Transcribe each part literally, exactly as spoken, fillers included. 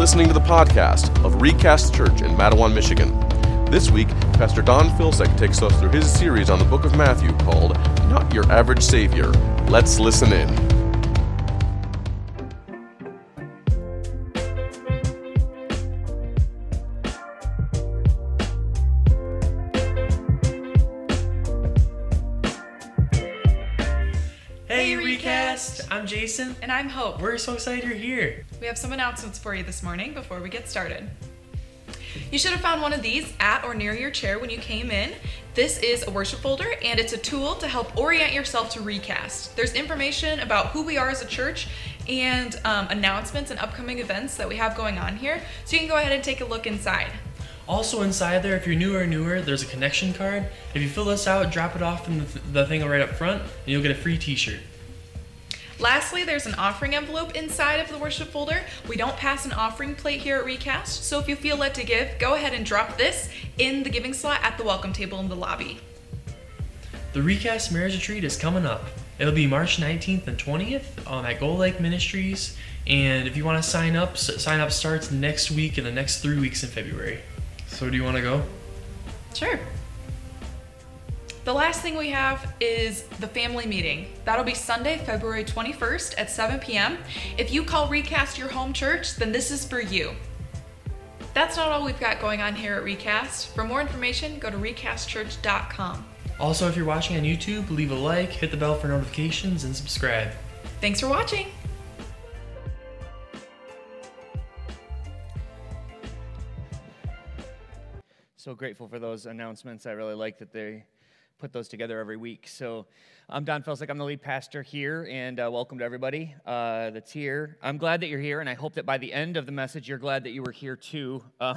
listening to the podcast of Recast Church in Mattawan, Michigan. This week, Pastor Don Filsek takes us through his series on the book of Matthew called Not Your Average Savior. Let's listen in. Hey Recast! I'm Jason. And I'm Hope. We're so excited you're here. We have some announcements for you this morning before we get started. You should have found one of these at or near your chair when you came in. This is a worship folder, and it's a tool to help orient yourself to Recast. There's information about who we are as a church and um, announcements and upcoming events that we have going on here, so you can go ahead and take a look inside. Also inside there, if you're newer or newer, there's a connection card. If you fill this out, drop it off in the, th- the thing right up front, and you'll get a free t-shirt. Lastly, there's an offering envelope inside of the worship folder. We don't pass an offering plate here at Recast, so if you feel led to give, go ahead and drop this in the giving slot at the welcome table in the lobby. The Recast Marriage Retreat is coming up. It'll be March nineteenth and twentieth um, at Gold Lake Ministries, and if you want to sign up, s- sign up starts next week and the next three weeks in February. So do you want to go? Sure. The last thing we have is the family meeting. That'll be Sunday, February twenty-first at seven p.m. If you call Recast your home church, then this is for you. That's not all we've got going on here at Recast. For more information, go to recast church dot com. Also, if you're watching on YouTube, leave a like, hit the bell for notifications, and subscribe. Thanks for watching. So grateful for those announcements. I really like that they put those together every week. So I'm Don Felsick. I'm the lead pastor here, and uh, welcome to everybody uh, that's here. I'm glad that you're here, and I hope that by the end of the message, you're glad that you were here too. Uh,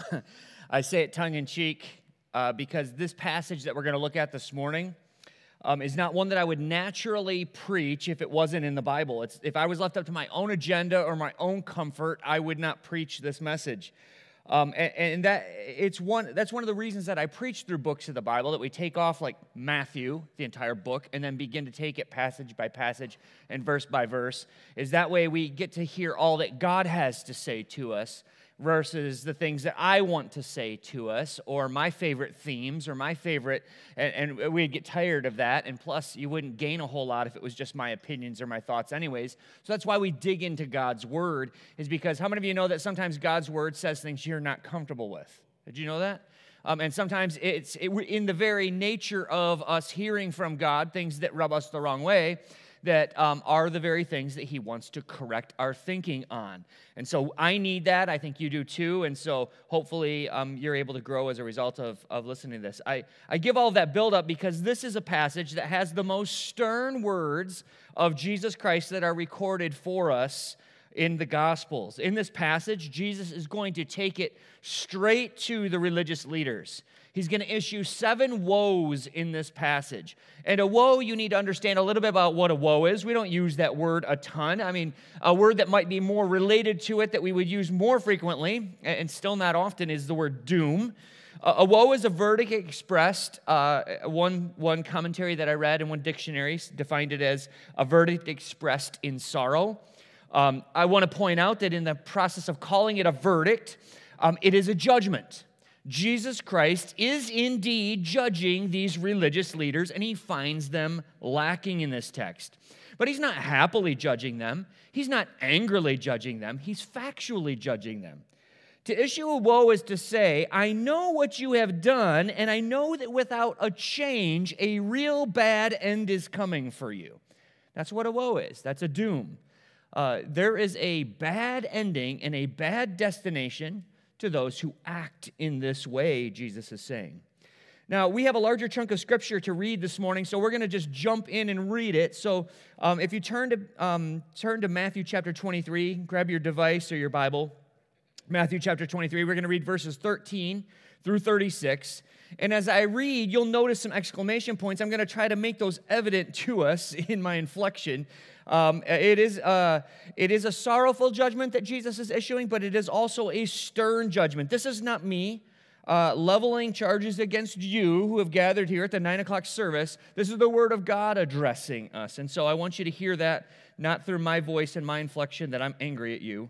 I say it tongue-in-cheek uh, because this passage that we're going to look at this morning um, is not one that I would naturally preach if it wasn't in the Bible. It's, if I was left up to my own agenda or my own comfort, I would not preach this message. Um, and, and that it's one that's one of the reasons that I preach through books of the Bible, that we take off like Matthew, the entire book, and then begin to take it passage by passage and verse by verse, is that way we get to hear all that God has to say to us versus the things that I want to say to us, or my favorite themes, or my favorite, and, and we'd get tired of that, and plus you wouldn't gain a whole lot if it was just my opinions or my thoughts anyways. So that's why we dig into God's Word, is because how many of you know that sometimes God's Word says things you're not comfortable with? Did you know that? Um, and sometimes it's it, in the very nature of us hearing from God, things that rub us the wrong way, that um, are the very things that he wants to correct our thinking on. And so I need that. I think you do too. And so hopefully um, you're able to grow as a result of, of listening to this. I, I give all of that build up because this is a passage that has the most stern words of Jesus Christ that are recorded for us in the Gospels. In this passage, Jesus is going to take it straight to the religious leaders. He's going to issue seven woes in this passage. And a woe, you need to understand a little bit about what a woe is. We don't use that word a ton. I mean, a word that might be more related to it that we would use more frequently, and still not often, is the word doom. A woe is a verdict expressed. Uh, one, one commentary that I read in one dictionary defined it as a verdict expressed in sorrow. Um, I want to point out that in the process of calling it a verdict, um, it is a judgment. Jesus Christ is indeed judging these religious leaders, and he finds them lacking in this text. But he's not happily judging them. He's not angrily judging them. He's factually judging them. To issue a woe is to say, I know what you have done, and I know that without a change, a real bad end is coming for you. That's what a woe is. That's a doom. Uh, there is a bad ending and a bad destination to those who act in this way, Jesus is saying. Now, we have a larger chunk of Scripture to read this morning, so we're going to just jump in and read it. So um, if you turn to um, turn to Matthew chapter twenty-three, grab your device or your Bible. Matthew chapter twenty-three, we're going to read verses thirteen through thirty-six. And as I read, you'll notice some exclamation points. I'm going to try to make those evident to us in my inflection. Um, it is uh, it is a sorrowful judgment that Jesus is issuing, but it is also a stern judgment. This is not me uh, leveling charges against you who have gathered here at the nine o'clock service. This is the Word of God addressing us. And so I want you to hear that, not through my voice and my inflection that I'm angry at you,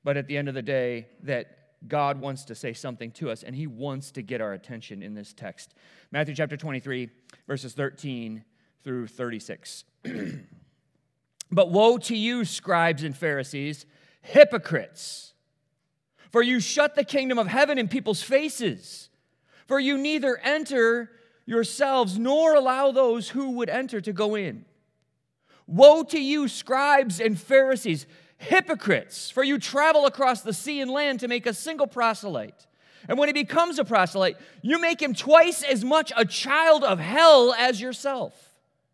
but at the end of the day, that God wants to say something to us, and he wants to get our attention in this text. Matthew chapter twenty-three, verses thirteen through thirty-six. But woe to you, scribes and Pharisees, hypocrites! For you shut the kingdom of heaven in people's faces. For you neither enter yourselves nor allow those who would enter to go in. Woe to you, scribes and Pharisees, hypocrites! For you travel across the sea and land to make a single proselyte. And when he becomes a proselyte, you make him twice as much a child of hell as yourself.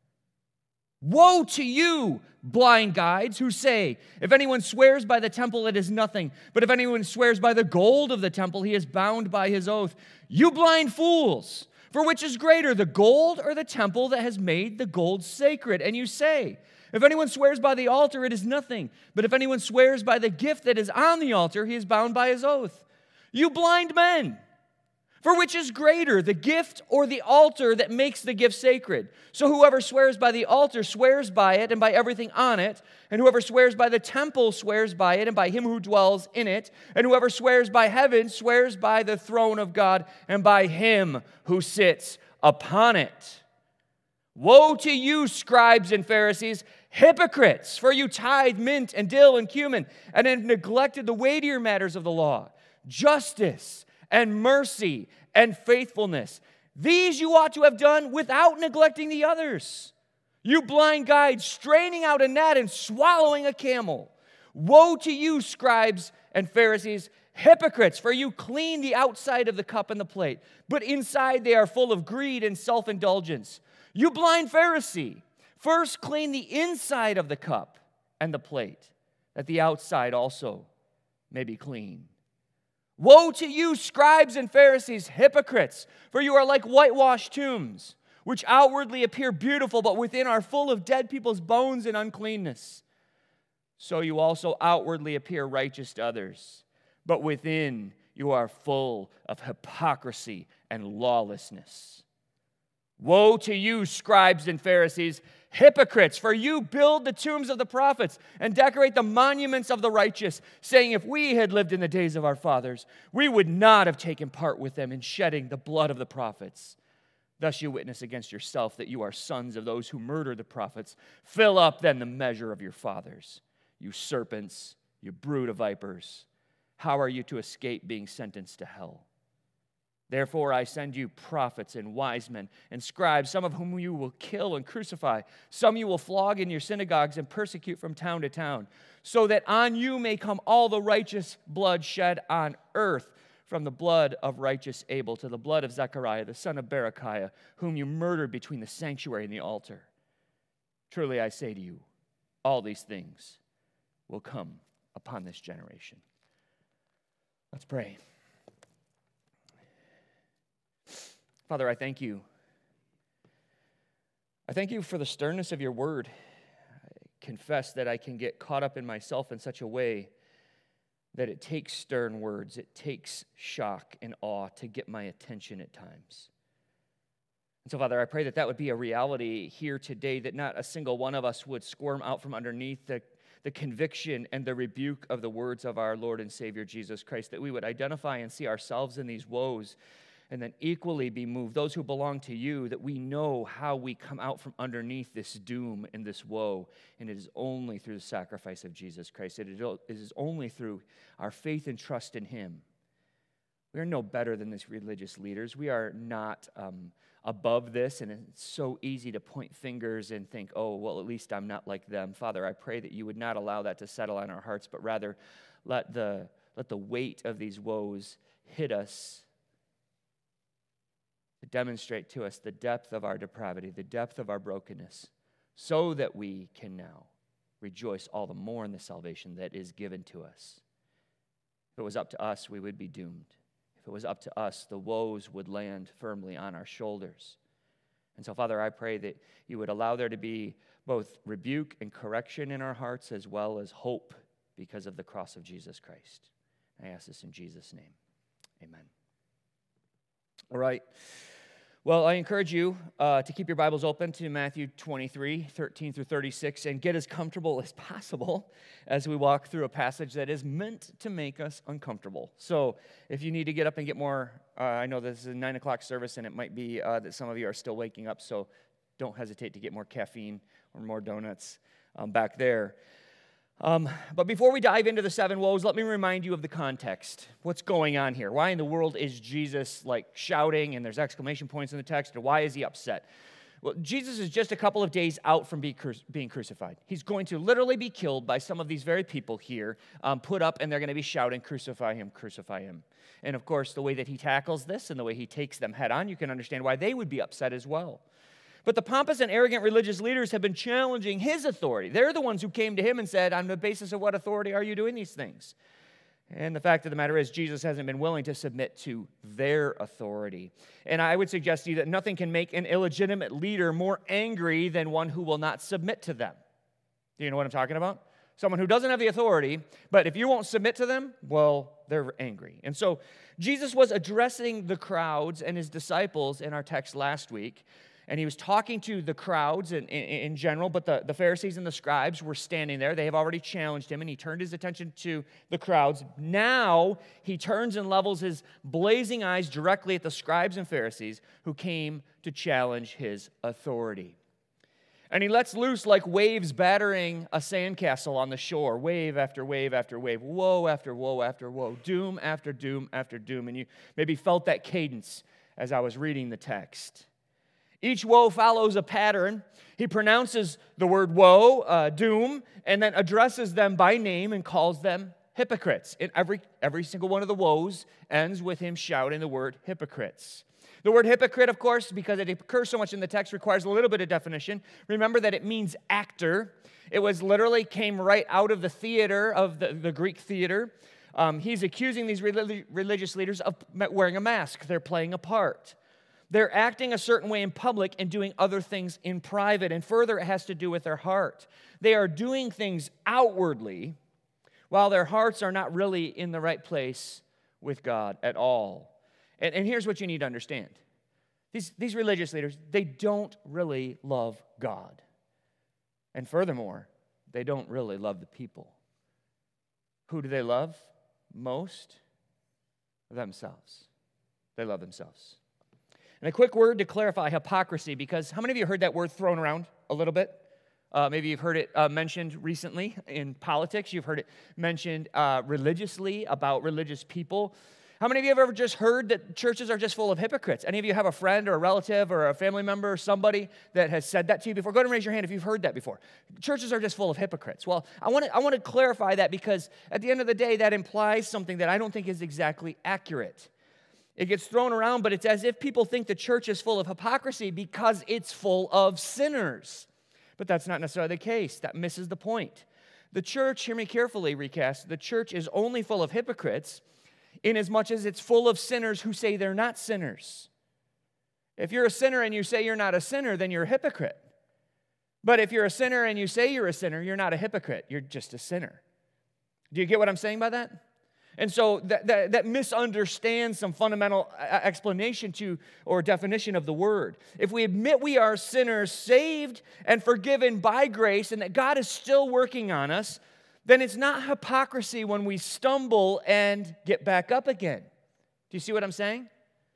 Woe to you, blind guides, who say, if anyone swears by the temple, it is nothing. But if anyone swears by the gold of the temple, he is bound by his oath. You blind fools! For which is greater, the gold or the temple that has made the gold sacred? And you say, if anyone swears by the altar, it is nothing. But if anyone swears by the gift that is on the altar, he is bound by his oath. You blind men! For which is greater, the gift or the altar that makes the gift sacred? So whoever swears by the altar swears by it and by everything on it. And whoever swears by the temple swears by it and by him who dwells in it. And whoever swears by heaven swears by the throne of God and by him who sits upon it. Woe to you, scribes and Pharisees, hypocrites! For you tithe mint and dill and cumin and have neglected the weightier matters of the law, justice and mercy and faithfulness. These you ought to have done without neglecting the others. You blind guides, straining out a gnat and swallowing a camel. Woe to you, scribes and Pharisees, hypocrites, for you clean the outside of the cup and the plate, but inside they are full of greed and self-indulgence. You blind Pharisee, first clean the inside of the cup and the plate, that the outside also may be clean. Woe to you, scribes and Pharisees, hypocrites, for you are like whitewashed tombs, which outwardly appear beautiful, but within are full of dead people's bones and uncleanness. So you also outwardly appear righteous to others, but within you are full of hypocrisy and lawlessness. Woe to you, scribes and Pharisees, hypocrites, for you build the tombs of the prophets and decorate the monuments of the righteous, saying, if we had lived in the days of our fathers, we would not have taken part with them in shedding the blood of the prophets. Thus you witness against yourself that you are sons of those who murdered the prophets. Fill up then the measure of your fathers. You serpents, you brood of vipers, how are you to escape being sentenced to hell? Therefore I send you prophets and wise men and scribes, some of whom you will kill and crucify. Some you will flog in your synagogues and persecute from town to town, so that on you may come all the righteous blood shed on earth, from the blood of righteous Abel to the blood of Zechariah, the son of Berechiah, whom you murdered between the sanctuary and the altar. Truly I say to you, all these things will come upon this generation. Let's pray. Father, I thank you. I thank you for the sternness of your word. I confess that I can get caught up in myself in such a way that it takes stern words, it takes shock and awe to get my attention at times. And so, Father, I pray that that would be a reality here today, that not a single one of us would squirm out from underneath the, the conviction and the rebuke of the words of our Lord and Savior Jesus Christ, that we would identify and see ourselves in these woes, and then equally be moved, those who belong to you, that we know how we come out from underneath this doom and this woe. And it is only through the sacrifice of Jesus Christ. It is only through our faith and trust in him. We are no better than these religious leaders. We are not um, above this, and it's so easy to point fingers and think, oh, well, at least I'm not like them. Father, I pray that you would not allow that to settle on our hearts, but rather let the, let the weight of these woes hit us, to demonstrate to us the depth of our depravity, the depth of our brokenness, so that we can now rejoice all the more in the salvation that is given to us. If it was up to us, we would be doomed. If it was up to us, the woes would land firmly on our shoulders. And so, Father, I pray that you would allow there to be both rebuke and correction in our hearts, as well as hope because of the cross of Jesus Christ. I ask this in Jesus' name. Amen. All right. Well, I encourage you uh, to keep your Bibles open to Matthew twenty-three, thirteen through thirty-six, and get as comfortable as possible as we walk through a passage that is meant to make us uncomfortable. So if you need to get up and get more, uh, I know this is a nine o'clock service, and it might be uh, that some of you are still waking up, so don't hesitate to get more caffeine or more donuts um, back there. Um, but before we dive into the seven woes, let me remind you of the context. What's going on here? Why in the world is Jesus like shouting and there's exclamation points in the text, or why is he upset? Well, Jesus is just a couple of days out from be cru- being crucified. He's going to literally be killed by some of these very people here, um, put up, and they're going to be shouting, crucify him, crucify him. And of course, the way that he tackles this and the way he takes them head on, you can understand why they would be upset as well. But the pompous and arrogant religious leaders have been challenging his authority. They're the ones who came to him and said, on the basis of what authority are you doing these things? And the fact of the matter is, Jesus hasn't been willing to submit to their authority. And I would suggest to you that nothing can make an illegitimate leader more angry than one who will not submit to them. Do you know what I'm talking about? Someone who doesn't have the authority, but if you won't submit to them, well, they're angry. And so Jesus was addressing the crowds and his disciples in our text last week. And he was talking to the crowds in, in, in general, but the, the Pharisees and the scribes were standing there. They have already challenged him, and he turned his attention to the crowds. Now he turns and levels his blazing eyes directly at the scribes and Pharisees who came to challenge his authority. And he lets loose like waves battering a sandcastle on the shore, wave after wave after wave, woe after woe after woe, doom after doom after doom. And you maybe felt that cadence as I was reading the text. Each woe follows a pattern. He pronounces the word woe, uh, doom, and then addresses them by name and calls them hypocrites. And every, every single one of the woes ends with him shouting the word hypocrites. The word hypocrite, of course, because it occurs so much in the text, requires a little bit of definition. Remember that it means actor. It was literally came right out of the theater, of the, the Greek theater. Um, he's accusing these relig- religious leaders of wearing a mask. They're playing a part. They're acting a certain way in public and doing other things in private. And further, it has to do with their heart. They are doing things outwardly while their hearts are not really in the right place with God at all. And, and here's what you need to understand. These, these religious leaders, they don't really love God. And furthermore, they don't really love the people. Who do they love most? Themselves. They love themselves. And a quick word to clarify hypocrisy, because how many of you heard that word thrown around a little bit? Uh, maybe you've heard it uh, mentioned recently in politics. You've heard it mentioned uh, religiously about religious people. How many of you have ever just heard that churches are just full of hypocrites? Any of you have a friend or a relative or a family member or somebody that has said that to you before? Go ahead and raise your hand if you've heard that before. Churches are just full of hypocrites. Well, I want to I want to clarify that, because at the end of the day, that implies something that I don't think is exactly accurate. It gets thrown around, but it's as if people think the church is full of hypocrisy because it's full of sinners. But that's not necessarily the case. That misses the point. The church, hear me carefully, Recast, the church is only full of hypocrites inasmuch as it's full of sinners who say they're not sinners. If you're a sinner and you say you're not a sinner, then you're a hypocrite. But if you're a sinner and you say you're a sinner, you're not a hypocrite. You're just a sinner. Do you get what I'm saying by that? And so that, that, that misunderstands some fundamental explanation to or definition of the word. If we admit we are sinners, saved and forgiven by grace, and that God is still working on us, then it's not hypocrisy when we stumble and get back up again. Do you see what I'm saying?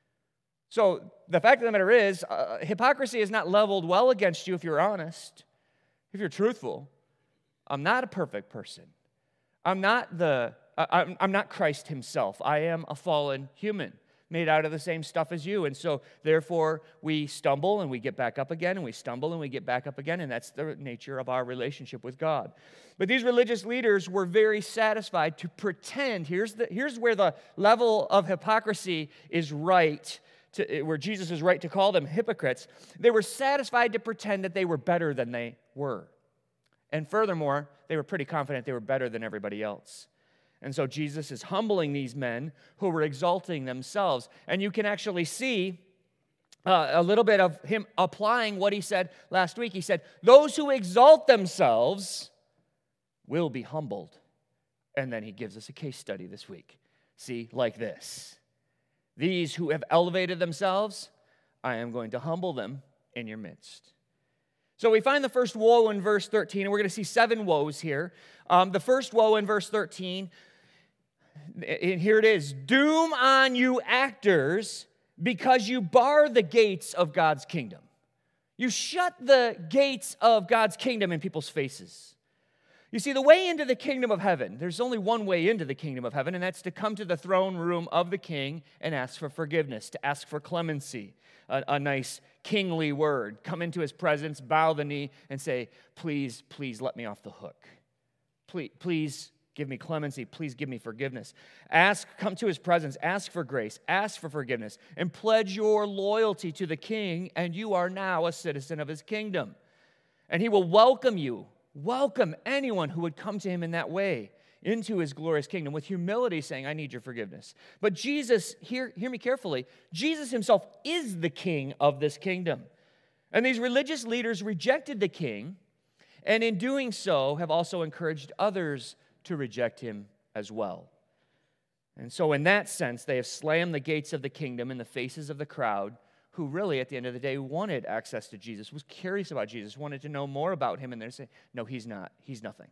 So the fact of the matter is, uh, hypocrisy is not leveled well against you if you're honest, if you're truthful. I'm not a perfect person. I'm not the I'm, I'm not Christ himself. I am a fallen human made out of the same stuff as you. And so, therefore, we stumble and we get back up again, and we stumble and we get back up again, and that's the nature of our relationship with God. But these religious leaders were very satisfied to pretend. Here's, the, here's where the level of hypocrisy is right, to, where Jesus is right to call them hypocrites. They were satisfied to pretend that they were better than they were. And furthermore, they were pretty confident they were better than everybody else. And so Jesus is humbling these men who were exalting themselves. And you can actually see uh, a little bit of him applying what he said last week. He said, those who exalt themselves will be humbled. And then he gives us a case study this week. See, like this. These who have elevated themselves, I am going to humble them in your midst. So we find the first woe in verse thirteen, and we're going to see seven woes here. Um, the first woe in verse thirteen, and here it is. Doom on you actors, because you bar the gates of God's kingdom. You shut the gates of God's kingdom in people's faces. You see, the way into the kingdom of heaven, there's only one way into the kingdom of heaven, and that's to come to the throne room of the king and ask for forgiveness, to ask for clemency, a, a nice kingly word. Come into his presence, bow the knee, and say, please, please let me off the hook. Please, please give me clemency. Please give me forgiveness. Ask, come to his presence, ask for grace, ask for forgiveness, and pledge your loyalty to the king, and you are now a citizen of his kingdom. And he will welcome you. Welcome anyone who would come to him in that way into his glorious kingdom with humility, saying, I need your forgiveness. But Jesus, hear, hear me carefully, Jesus himself is the king of this kingdom. And these religious leaders rejected the king, and in doing so have also encouraged others to reject him as well. And so in that sense, they have slammed the gates of the kingdom in the faces of the crowd, who really, at the end of the day, wanted access to Jesus, was curious about Jesus, wanted to know more about him, and they're saying, no, he's not. He's nothing.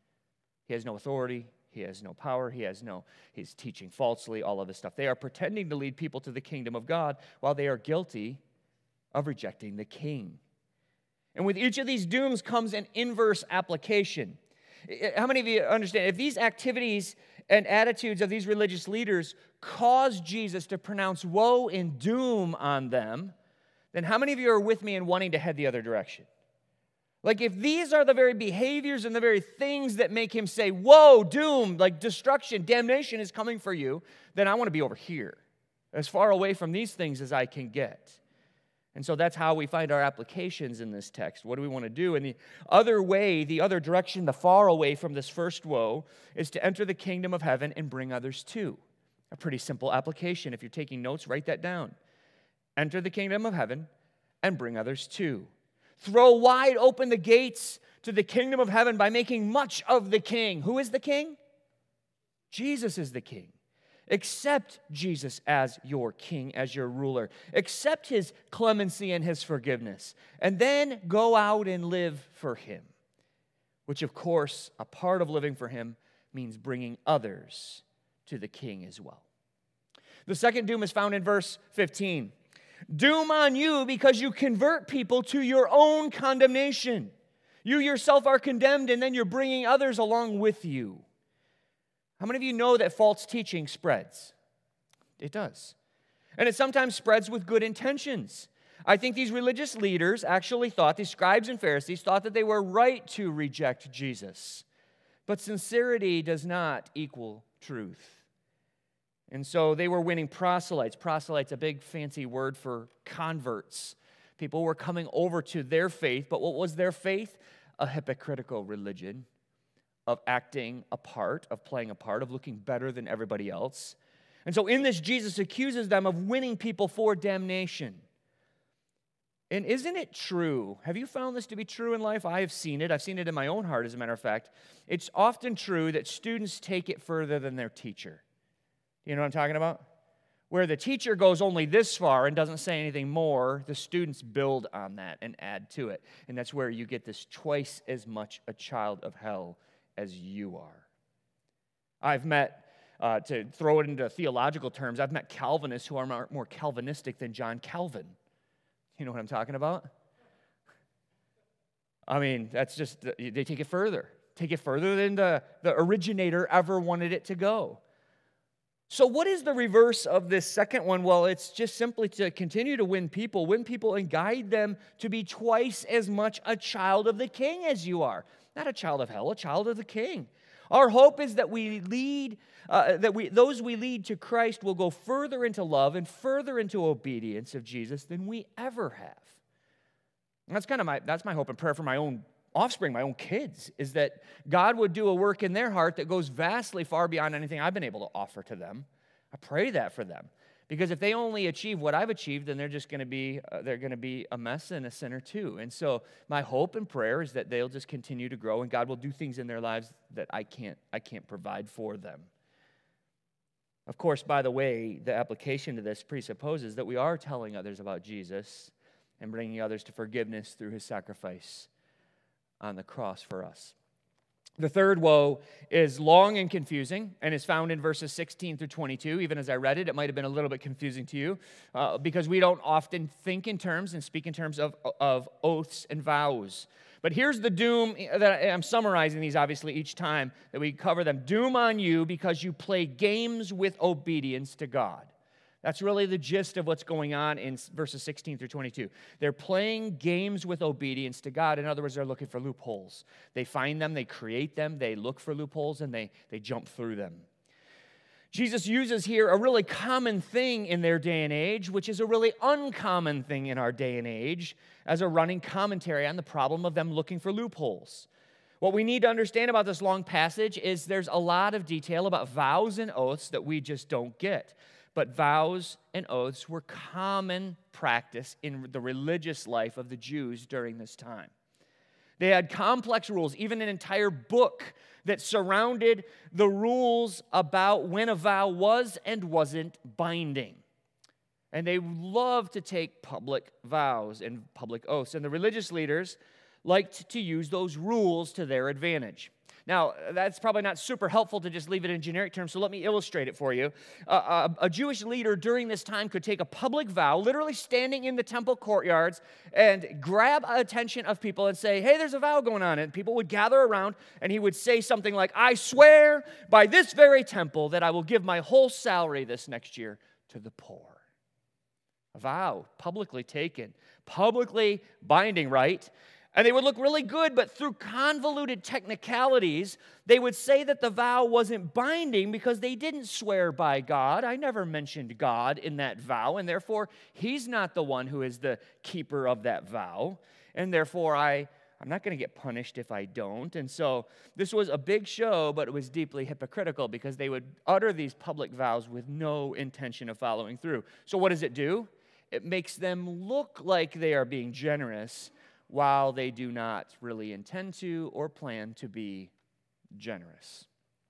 He has no authority. He has no power. He has no, he's teaching falsely, all of this stuff. They are pretending to lead people to the kingdom of God while they are guilty of rejecting the king. And with each of these dooms comes an inverse application. How many of you understand? If these activities and attitudes of these religious leaders cause Jesus to pronounce woe and doom on them, then how many of you are with me in wanting to head the other direction? Like, if these are the very behaviors and the very things that make him say, woe, doom, like destruction, damnation is coming for you, then I want to be over here, as far away from these things as I can get. And so that's how we find our applications in this text. What do we want to do? And the other way, the other direction, the far away from this first woe, is to enter the kingdom of heaven and bring others to. A pretty simple application. If you're taking notes, write that down. Enter the kingdom of heaven and bring others to. Throw wide open the gates to the kingdom of heaven by making much of the king. Who is the king? Jesus is the king. Accept Jesus as your king, as your ruler. Accept his clemency and his forgiveness. And then go out and live for him. Which, of course, a part of living for him means bringing others to the king as well. The second doom is found in verse fifteen. Doom on you because you convert people to your own condemnation. You yourself are condemned, and then you're bringing others along with you. How many of you know that false teaching spreads? It does. And it sometimes spreads with good intentions. I think these religious leaders actually thought, these scribes and Pharisees thought that they were right to reject Jesus. But sincerity does not equal truth. And so they were winning proselytes. Proselytes, a big fancy word for converts. People were coming over to their faith, but what was their faith? A hypocritical religion of acting a part, of playing a part, of looking better than everybody else. And so in this, Jesus accuses them of winning people for damnation. And isn't it true? Have you found this to be true in life? I have seen it. I've seen it in my own heart, as a matter of fact. It's often true that students take it further than their teacher. You know what I'm talking about? Where the teacher goes only this far and doesn't say anything more, the students build on that and add to it. And that's where you get this twice as much a child of hell as you are. I've met, uh, to throw it into theological terms, I've met Calvinists who are more, more Calvinistic than John Calvin. You know what I'm talking about? I mean, that's just, they take it further. Take it further than the, the originator ever wanted it to go. So what is the reverse of this second one? Well, it's just simply to continue to win people, win people and guide them to be twice as much a child of the king as you are. Not a child of hell, a child of the king. Our hope is that we lead, uh, that we those we lead to Christ will go further into love and further into obedience of Jesus than we ever have. And that's kind of my that's my hope and prayer for my own offspring, my own kids, is that God would do a work in their heart that goes vastly far beyond anything I've been able to offer to them. I pray that for them. Because if they only achieve what I've achieved, then they're just going to be uh, they're going to be a mess and a sinner too. And so my hope and prayer is that they'll just continue to grow, and God will do things in their lives that I can't I can't provide for them. Of course, by the way, the application to this presupposes that we are telling others about Jesus and bringing others to forgiveness through his sacrifice on the cross for us. The third woe is long and confusing and is found in verses sixteen through twenty-two. Even as I read it, it might have been a little bit confusing to you uh, because we don't often think in terms and speak in terms of, of oaths and vows. But here's the doom that I'm summarizing these obviously each time that we cover them. Doom on you because you play games with obedience to God. That's really the gist of what's going on in verses sixteen through twenty-two. They're playing games with obedience to God. In other words, they're looking for loopholes. They find them, they create them, they look for loopholes, and they, they jump through them. Jesus uses here a really common thing in their day and age, which is a really uncommon thing in our day and age, as a running commentary on the problem of them looking for loopholes. What we need to understand about this long passage is there's a lot of detail about vows and oaths that we just don't get. But vows and oaths were common practice in the religious life of the Jews during this time. They had complex rules, even an entire book that surrounded the rules about when a vow was and wasn't binding. And they loved to take public vows and public oaths. And the religious leaders liked to use those rules to their advantage. Now, that's probably not super helpful to just leave it in generic terms, so let me illustrate it for you. Uh, a, a Jewish leader during this time could take a public vow, literally standing in the temple courtyards, and grab attention of people and say, hey, there's a vow going on. And people would gather around, and he would say something like, I swear by this very temple that I will give my whole salary this next year to the poor. A vow, publicly taken, publicly binding, right? And they would look really good, but through convoluted technicalities, they would say that the vow wasn't binding because they didn't swear by God. I never mentioned God in that vow, and therefore, he's not the one who is the keeper of that vow. And therefore, I, I'm not going to get punished if I don't. And so this was a big show, but it was deeply hypocritical because they would utter these public vows with no intention of following through. So what does it do? It makes them look like they are being generous, while they do not really intend to or plan to be generous.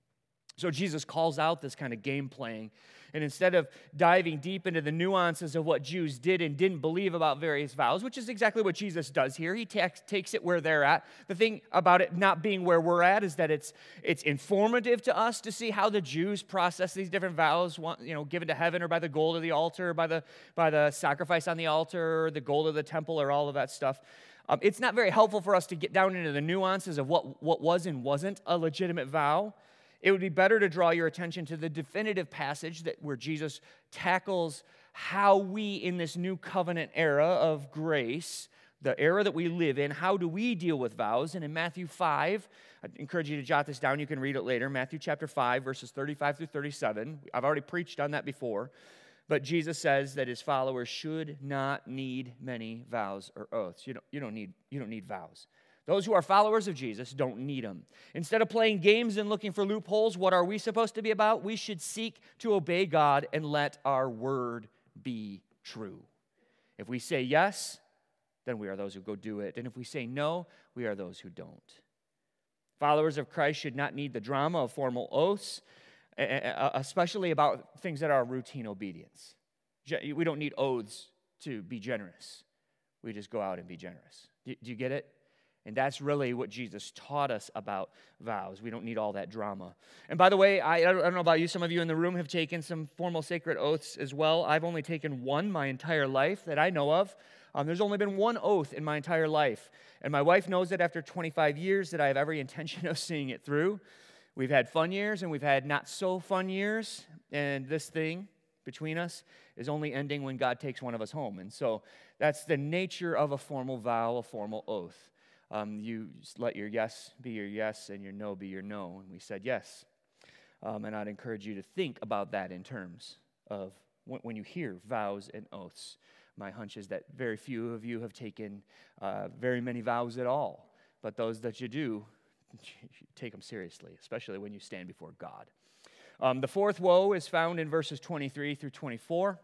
So Jesus calls out this kind of game playing, and instead of diving deep into the nuances of what Jews did and didn't believe about various vows, which is exactly what Jesus does here, he takes, takes it where they're at. The thing about it not being where we're at is that it's it's informative to us to see how the Jews process these different vows, you know, given to heaven or by the gold of the altar, or by the by the sacrifice on the altar, or the gold of the temple, or all of that stuff. Um, it's not very helpful for us to get down into the nuances of what, what was and wasn't a legitimate vow. It would be better to draw your attention to the definitive passage that where Jesus tackles how we, in this new covenant era of grace, the era that we live in, how do we deal with vows? And in Matthew five, I encourage you to jot this down. You can read it later. Matthew chapter five, verses thirty-five through thirty-seven. I've already preached on that before. But Jesus says that his followers should not need many vows or oaths. You don't, you don't need, you don't need vows. Those who are followers of Jesus don't need them. Instead of playing games and looking for loopholes, what are we supposed to be about? We should seek to obey God and let our word be true. If we say yes, then we are those who go do it. And if we say no, we are those who don't. Followers of Christ should not need the drama of formal oaths, especially about things that are routine obedience. We don't need oaths to be generous. We just go out and be generous. Do you get it? And that's really what Jesus taught us about vows. We don't need all that drama. And by the way, I, I don't know about you, some of you in the room have taken some formal sacred oaths as well. I've only taken one my entire life that I know of. Um, there's only been one oath in my entire life. And my wife knows that after twenty-five years that I have every intention of seeing it through. We've had fun years and we've had not so fun years, and this thing between us is only ending when God takes one of us home. And so that's the nature of a formal vow, a formal oath. Um, you let your yes be your yes and your no be your no, and we said yes. Um, and I'd encourage you to think about that in terms of when, when you hear vows and oaths. My hunch is that very few of you have taken uh, very many vows at all, but those that you do, take them seriously, especially when you stand before God. Um, the fourth woe is found in verses twenty-three through twenty-four.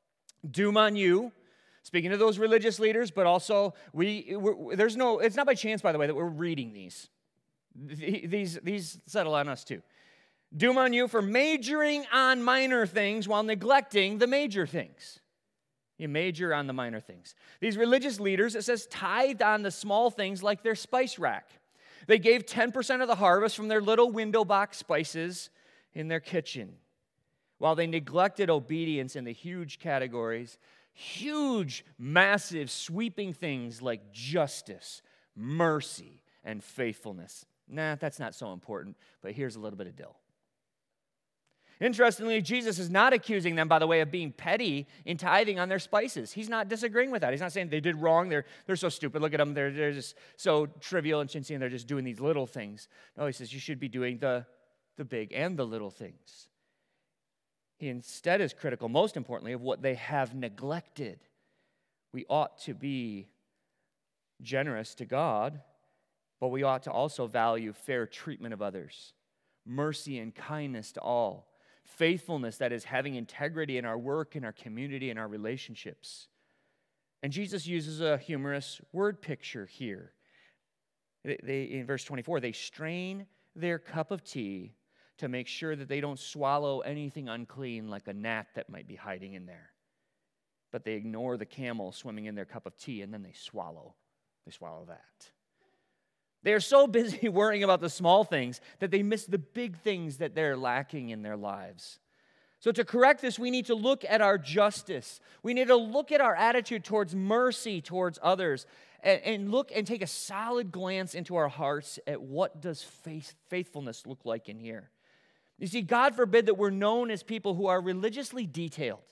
Doom on you. Speaking of those religious leaders, but also we there's no. It's not by chance, by the way, that we're reading these. These these settle on us too. Doom on you for majoring on minor things while neglecting the major things. You major on the minor things. These religious leaders, it says, tithed on the small things like their spice rack. They gave ten percent of the harvest from their little window box spices in their kitchen, while they neglected obedience in the huge categories, huge, massive, sweeping things like justice, mercy, and faithfulness. Nah, that's not so important, but here's a little bit of dill. Interestingly, Jesus is not accusing them, by the way, of being petty in tithing on their spices. He's not disagreeing with that. He's not saying they did wrong, they're, they're so stupid, look at them, they're, they're just so trivial and chintzy, and they're just doing these little things. No, he says you should be doing the, the big and the little things. He instead is critical, most importantly, of what they have neglected. We ought to be generous to God, but we ought to also value fair treatment of others, mercy and kindness to all, faithfulness, that is, having integrity in our work, in our community, in our relationships. And Jesus uses a humorous word picture here. They, they, in verse twenty-four, they strain their cup of tea to make sure that they don't swallow anything unclean like a gnat that might be hiding in there. But they ignore the camel swimming in their cup of tea, and then they swallow. They swallow that. They are so busy worrying about the small things that they miss the big things that they're lacking in their lives. So to correct this, we need to look at our justice. We need to look at our attitude towards mercy towards others, and, and look and take a solid glance into our hearts at what does faith, faithfulness look like in here. You see, God forbid that we're known as people who are religiously detailed.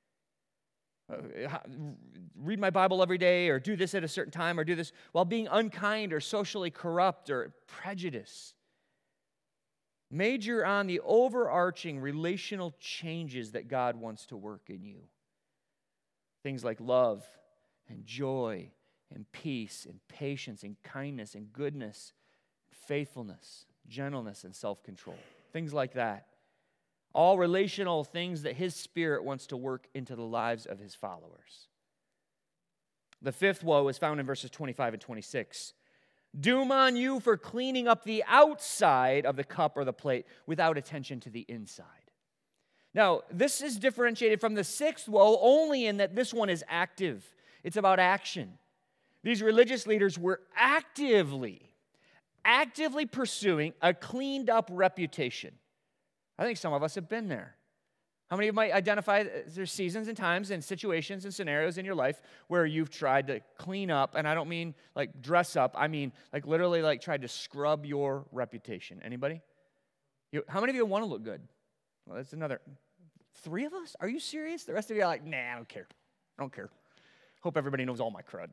Uh, read my Bible every day, or do this at a certain time, or do this while being unkind or socially corrupt or prejudiced. Major on the overarching relational changes that God wants to work in you. Things like love and joy and peace and patience and kindness and goodness, faithfulness, gentleness, and self-control. Things like that. All relational things that His Spirit wants to work into the lives of His followers. The fifth woe is found in verses twenty-five and twenty-six. Doom on you for cleaning up the outside of the cup or the plate without attention to the inside. Now, this is differentiated from the sixth woe only in that this one is active. It's about action. These religious leaders were actively, actively pursuing a cleaned up reputation. I think some of us have been there. How many of you might identify there's seasons and times and situations and scenarios in your life where you've tried to clean up, and I don't mean like dress up, I mean like literally like tried to scrub your reputation. Anybody? You, how many of you want to look good? Well, that's another. Three of us? Are you serious? The rest of you are like, nah, I don't care. I don't care. Hope everybody knows all my crud.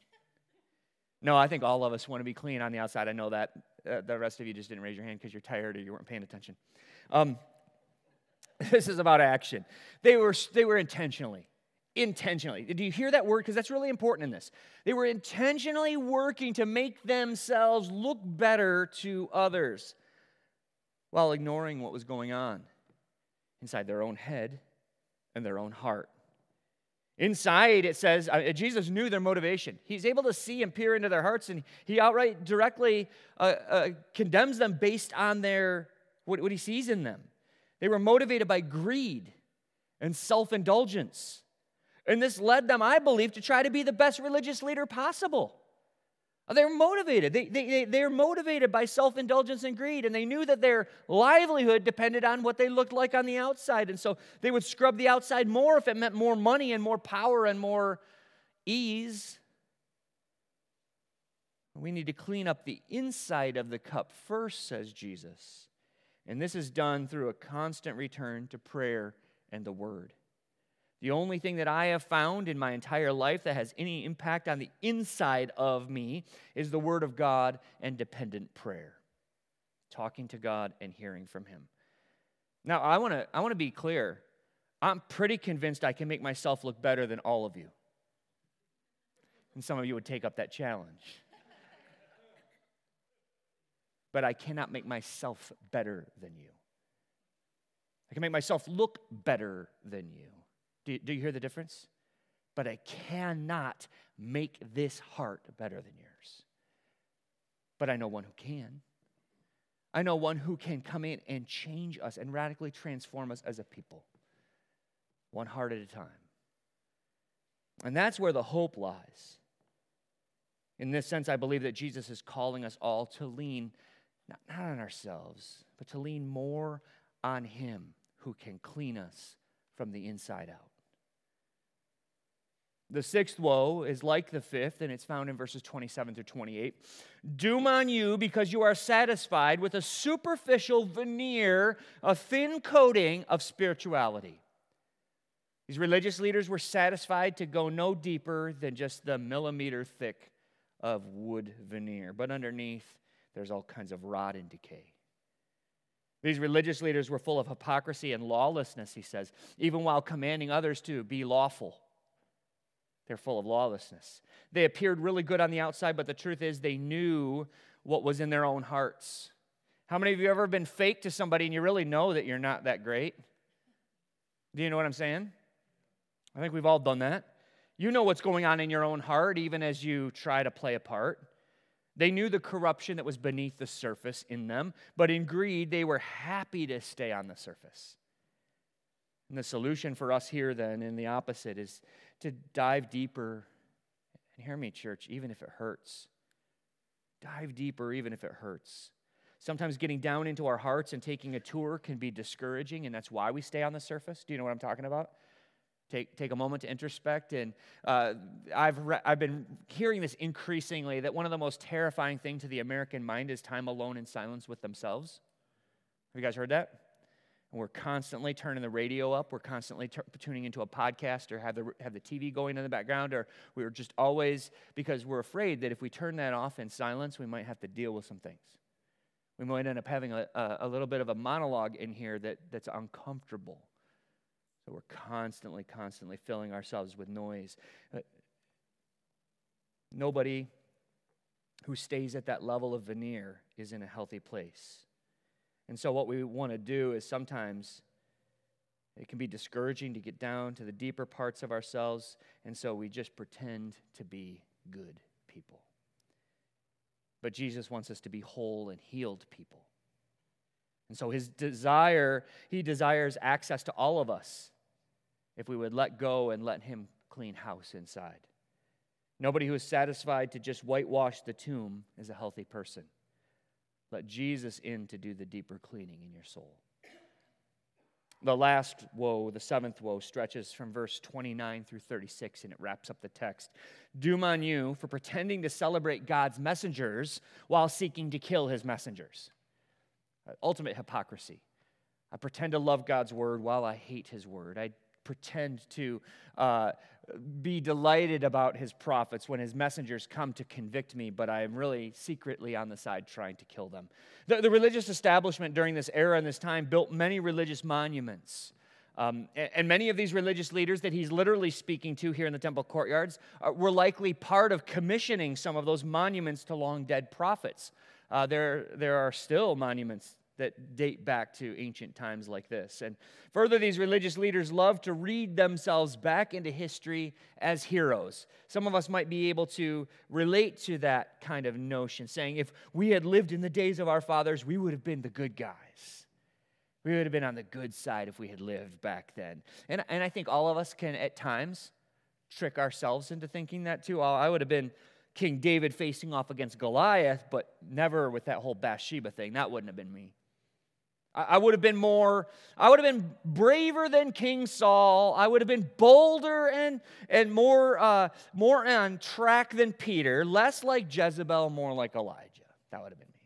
No, I think all of us want to be clean on the outside. I know that. Uh, the rest of you just didn't raise your hand because you're tired or you weren't paying attention. Um, this is about action. They were, they were intentionally, intentionally. Do you hear that word? Because that's really important in this. They were intentionally working to make themselves look better to others while ignoring what was going on inside their own head and their own heart. Inside, it says, uh, Jesus knew their motivation. He's able to see and peer into their hearts, and He outright directly uh, uh, condemns them based on their what, what He sees in them. They were motivated by greed and self-indulgence. And this led them, I believe, to try to be the best religious leader possible. They're motivated. They, they, they're motivated by self-indulgence and greed, and they knew that their livelihood depended on what they looked like on the outside. And so they would scrub the outside more if it meant more money and more power and more ease. We need to clean up the inside of the cup first, says Jesus. And this is done through a constant return to prayer and the Word. The only thing that I have found in my entire life that has any impact on the inside of me is the Word of God and dependent prayer. Talking to God and hearing from Him. Now, I want to I want to be clear. I'm pretty convinced I can make myself look better than all of you. And some of you would take up that challenge. But I cannot make myself better than you. I can make myself look better than you. Do you, do you hear the difference? But I cannot make this heart better than yours. But I know one who can. I know one who can come in and change us and radically transform us as a people, one heart at a time. And that's where the hope lies. In this sense, I believe that Jesus is calling us all to lean not, not on ourselves, but to lean more on Him who can clean us from the inside out. The sixth woe is like the fifth, and it's found in verses twenty-seven through twenty-eight. Doom on you because you are satisfied with a superficial veneer, a thin coating of spirituality. These religious leaders were satisfied to go no deeper than just the millimeter thick of wood veneer. But underneath, there's all kinds of rot and decay. These religious leaders were full of hypocrisy and lawlessness, he says, even while commanding others to be lawful. They're full of lawlessness. They appeared really good on the outside, but the truth is they knew what was in their own hearts. How many of you have ever been fake to somebody and you really know that you're not that great? Do you know what I'm saying? I think we've all done that. You know what's going on in your own heart, even as you try to play a part. They knew the corruption that was beneath the surface in them, but in greed, they were happy to stay on the surface. And the solution for us here, then, in the opposite, is to dive deeper. And hear me, church, even if it hurts. Dive deeper, even if it hurts. Sometimes getting down into our hearts and taking a tour can be discouraging, and that's why we stay on the surface. Do you know what I'm talking about? Take, take a moment to introspect. And uh, I've, re- I've been hearing this increasingly, that one of the most terrifying things to the American mind is time alone in silence with themselves. Have you guys heard that? And we're constantly turning the radio up. We're constantly t- tuning into a podcast or have the, have the T V going in the background. Or we're just always, because we're afraid that if we turn that off in silence, we might have to deal with some things. We might end up having a, a, a little bit of a monologue in here that, that's uncomfortable. So we're constantly, constantly filling ourselves with noise. Uh, nobody who stays at that level of veneer is in a healthy place. And so what we want to do is sometimes it can be discouraging to get down to the deeper parts of ourselves, and so we just pretend to be good people. But Jesus wants us to be whole and healed people. And so his desire, he desires access to all of us if we would let go and let him clean house inside. Nobody who is satisfied to just whitewash the tomb is a healthy person. Let Jesus in to do the deeper cleaning in your soul. The last woe, the seventh woe, stretches from verse twenty-nine through thirty-six, and it wraps up the text. Doom on you for pretending to celebrate God's messengers while seeking to kill his messengers. Ultimate hypocrisy. I pretend to love God's word while I hate his word. I pretend to uh, be delighted about his prophets when his messengers come to convict me, but I am really secretly on the side trying to kill them. The, the religious establishment during this era and this time built many religious monuments. Um, and, and many of these religious leaders that he's literally speaking to here in the temple courtyards uh, were likely part of commissioning some of those monuments to long-dead prophets. Uh, there, there are still monuments that date back to ancient times like this. And further, these religious leaders love to read themselves back into history as heroes. Some of us might be able to relate to that kind of notion, saying if we had lived in the days of our fathers, we would have been the good guys. We would have been on the good side if we had lived back then. And, and I think all of us can at times trick ourselves into thinking that too. I would have been King David facing off against Goliath, but never with that whole Bathsheba thing. That wouldn't have been me. I would have been more, I would have been braver than King Saul. I would have been bolder and, and more, uh, more on track than Peter, less like Jezebel, more like Elijah. That would have been me.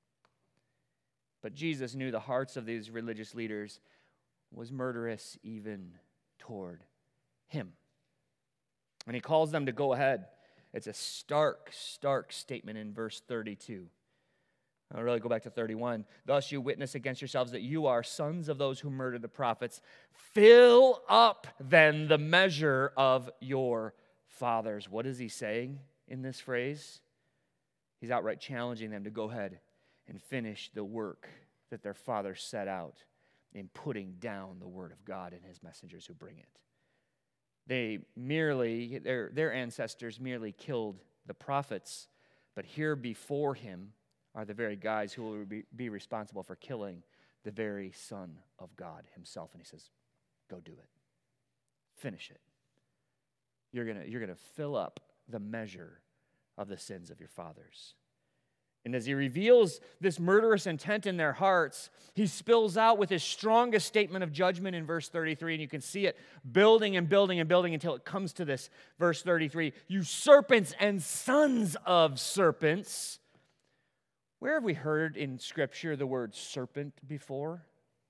But Jesus knew the hearts of these religious leaders was murderous even toward him. And he calls them to go ahead. It's a stark, stark statement in verse thirty-two. I'll really go back to thirty-one. Thus you witness against yourselves that you are sons of those who murdered the prophets. Fill up then the measure of your fathers. What is he saying in this phrase? He's outright challenging them to go ahead and finish the work that their fathers set out in putting down the word of God and his messengers who bring it. They merely, their, their ancestors merely killed the prophets, but here before him are the very guys who will be, be responsible for killing the very Son of God himself. And he says, go do it. Finish it. You're gonna, you're gonna fill up the measure of the sins of your fathers. And as he reveals this murderous intent in their hearts, he spills out with his strongest statement of judgment in verse thirty-three. And you can see it building and building and building until it comes to this, verse thirty-three. You serpents and sons of serpents. Where have we heard in Scripture the word serpent before?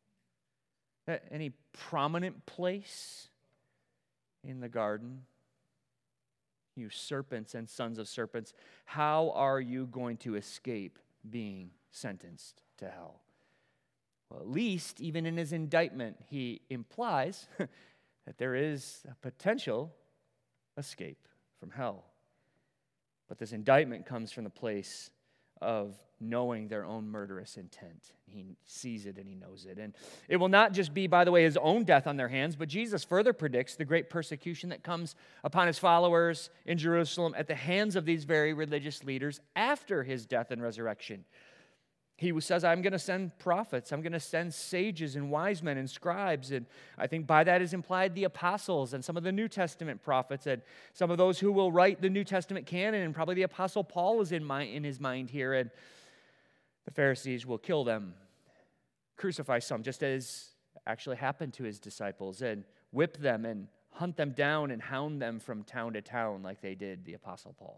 At any prominent place in the garden? You serpents and sons of serpents, how are you going to escape being sentenced to hell? Well, at least, even in his indictment, he implies that there is a potential escape from hell. But this indictment comes from the place of knowing their own murderous intent. He sees it and he knows it. And it will not just be, by the way, his own death on their hands, but Jesus further predicts the great persecution that comes upon his followers in Jerusalem at the hands of these very religious leaders after his death and resurrection. He says, I'm going to send prophets. I'm going to send sages and wise men and scribes. And I think by that is implied the apostles and some of the New Testament prophets and some of those who will write the New Testament canon. And probably the apostle Paul is in, my, in his mind here. And the Pharisees will kill them, crucify some, just as actually happened to his disciples, and whip them and hunt them down and hound them from town to town like they did the apostle Paul.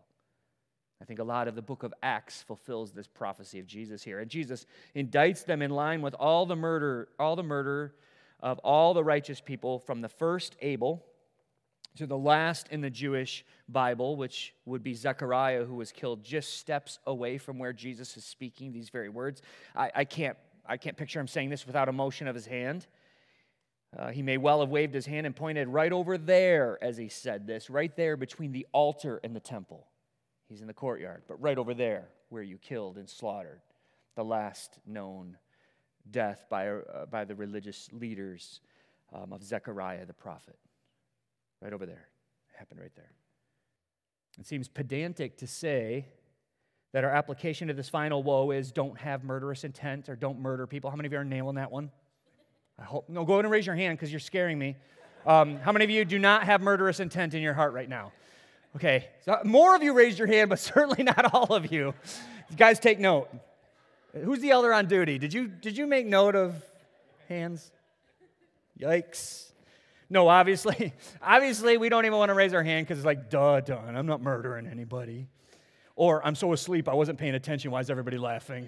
I think a lot of the book of Acts fulfills this prophecy of Jesus here. And Jesus indicts them in line with all the murder, all the murder of all the righteous people from the first Abel to the last in the Jewish Bible, which would be Zechariah, who was killed just steps away from where Jesus is speaking these very words. I, I can't I can't picture him saying this without a motion of his hand. Uh, he may well have waved his hand and pointed right over there as he said this, right there between the altar and the temple. He's in the courtyard, but right over there where you killed and slaughtered the last known death by, uh, by the religious leaders um, of Zechariah the prophet. Right over there. It happened right there. It seems pedantic to say that our application to this final woe is don't have murderous intent or don't murder people. How many of you are nailing that one? I hope. No, go ahead and raise your hand because you're scaring me. Um, how many of you do not have murderous intent in your heart right now? Okay, so more of you raised your hand, but certainly not all of you. You guys take note. Who's the elder on duty? Did you did you make note of hands? Yikes. No, obviously, obviously we don't even want to raise our hand because it's like, duh, done. I'm not murdering anybody. Or I'm so asleep I wasn't paying attention. Why is everybody laughing?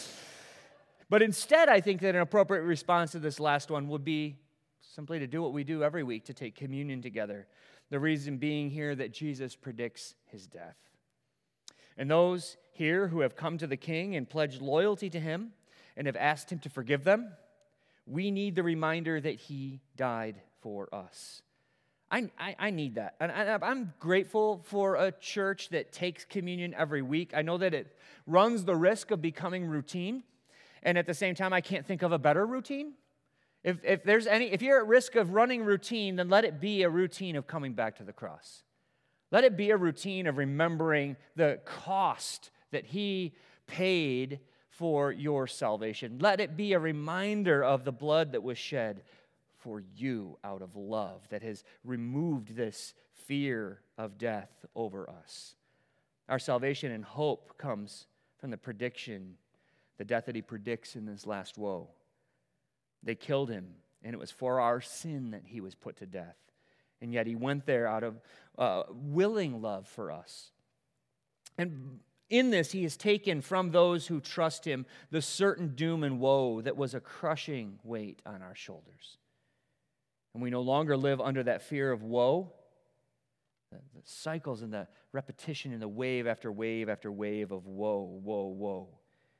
But instead, I think that an appropriate response to this last one would be simply to do what we do every week, to take communion together. The reason being here that Jesus predicts his death. And those here who have come to the King and pledged loyalty to him and have asked him to forgive them, we need the reminder that he died for us. I, I, I need that. And I, I'm grateful for a church that takes communion every week. I know that it runs the risk of becoming routine. And at the same time, I can't think of a better routine. If, if there's any, if you're at risk of running routine, then let it be a routine of coming back to the cross. Let it be a routine of remembering the cost that he paid for your salvation. Let it be a reminder of the blood that was shed for you out of love that has removed this fear of death over us. Our salvation and hope comes from the prediction, the death that he predicts in this last woe. They killed him, and it was for our sin that he was put to death. And yet he went there out of uh, willing love for us. And in this, he has taken from those who trust him the certain doom and woe that was a crushing weight on our shoulders. And we no longer live under that fear of woe, the, the cycles and the repetition and the wave after wave after wave of woe, woe, woe.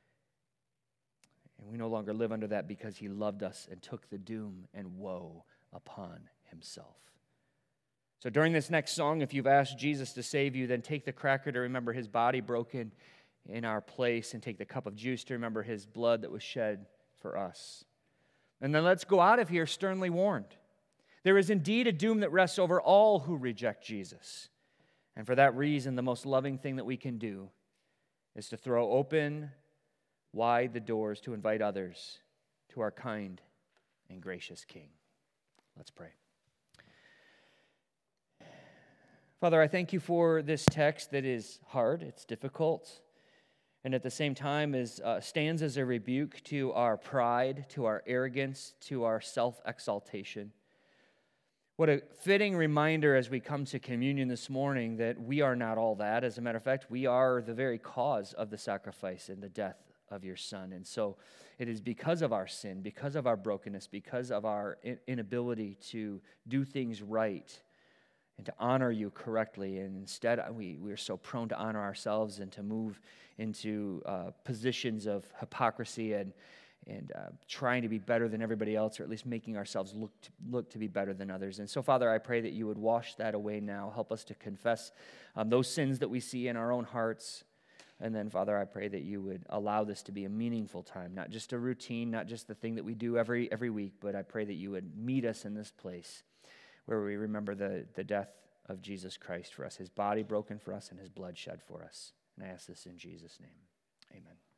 And we no longer live under that because he loved us and took the doom and woe upon himself. So during this next song, if you've asked Jesus to save you, then take the cracker to remember his body broken in our place, and take the cup of juice to remember his blood that was shed for us. And then let's go out of here sternly warned. There is indeed a doom that rests over all who reject Jesus. And for that reason, the most loving thing that we can do is to throw open wide the doors to invite others to our kind and gracious King. Let's pray. Father, I thank you for this text that is hard, it's difficult, and at the same time is uh, stands as a rebuke to our pride, to our arrogance, to our self-exaltation. What a fitting reminder as we come to communion this morning that we are not all that. As a matter of fact, we are the very cause of the sacrifice and the death of your Son. And so it is because of our sin, because of our brokenness, because of our inability to do things right and to honor you correctly. And instead, we, we are so prone to honor ourselves and to move into uh, positions of hypocrisy and and uh, trying to be better than everybody else, or at least making ourselves look to, look to be better than others. And so, Father, I pray that you would wash that away now. Help us to confess um, those sins that we see in our own hearts. And then, Father, I pray that you would allow this to be a meaningful time, not just a routine, not just the thing that we do every every week, but I pray that you would meet us in this place where we remember the, the death of Jesus Christ for us, his body broken for us and his blood shed for us. And I ask this in Jesus' name. Amen.